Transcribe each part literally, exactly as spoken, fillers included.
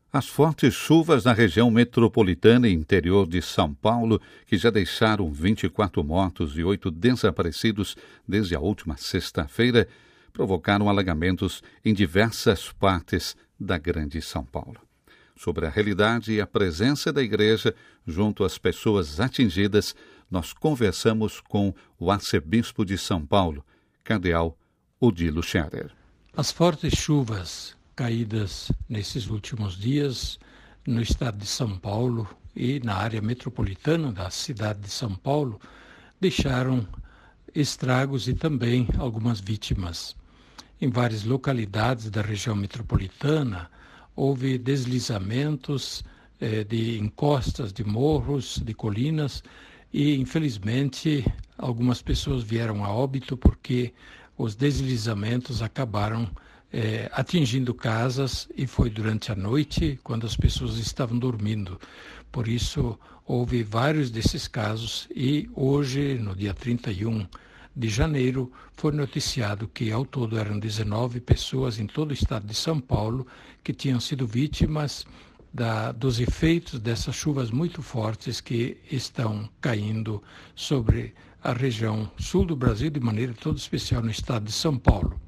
As fortes chuvas na região metropolitana e interior de São Paulo, que já deixaram vinte e quatro mortos e oito desaparecidos desde a última sexta-feira, provocaram alagamentos em diversas partes da Grande São Paulo. Sobre a realidade e a presença da igreja junto às pessoas atingidas, nós conversamos com o arcebispo de São Paulo, cardeal Odilo Scherer. As fortes chuvas caídas nesses últimos dias no estado de São Paulo e na área metropolitana da cidade de São Paulo deixaram estragos e também algumas vítimas. Em várias localidades da região metropolitana houve deslizamentos eh, de encostas de morros, de colinas e, infelizmente, algumas pessoas vieram a óbito porque os deslizamentos acabaram É, atingindo casas e foi durante a noite, quando as pessoas estavam dormindo. Por isso, houve vários desses casos e hoje, no dia trinta e um de janeiro, foi noticiado que ao todo eram dezenove pessoas em todo o estado de São Paulo que tinham sido vítimas da, dos efeitos dessas chuvas muito fortes que estão caindo sobre a região sul do Brasil, de maneira toda especial no estado de São Paulo.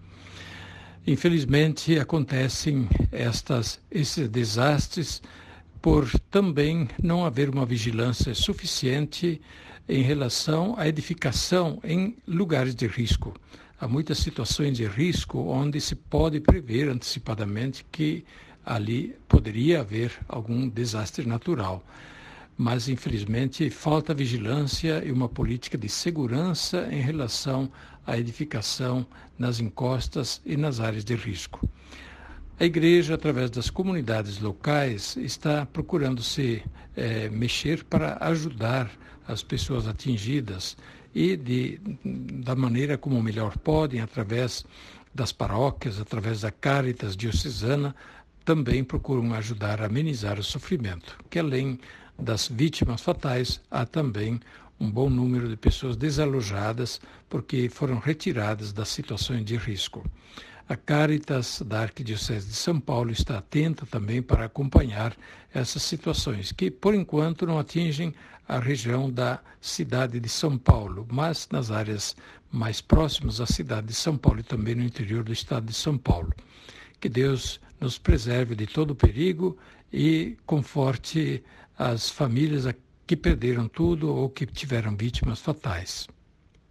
Infelizmente, acontecem estas, esses desastres por também não haver uma vigilância suficiente em relação à edificação em lugares de risco. Há muitas situações de risco onde se pode prever antecipadamente que ali poderia haver algum desastre natural. Mas, infelizmente, falta vigilância e uma política de segurança em relação à edificação nas encostas e nas áreas de risco. A igreja, através das comunidades locais, está procurando se eh, mexer para ajudar as pessoas atingidas e de, da maneira como melhor podem, através das paróquias, através da Caritas diocesana, também procuram ajudar a amenizar o sofrimento, que além das vítimas fatais, há também um bom número de pessoas desalojadas porque foram retiradas das situações de risco. A Caritas da Arquidiocese de São Paulo está atenta também para acompanhar essas situações, que por enquanto não atingem a região da cidade de São Paulo, mas nas áreas mais próximas à cidade de São Paulo e também no interior do estado de São Paulo. Que Deus nos preserve de todo perigo e conforte as famílias que perderam tudo ou que tiveram vítimas fatais.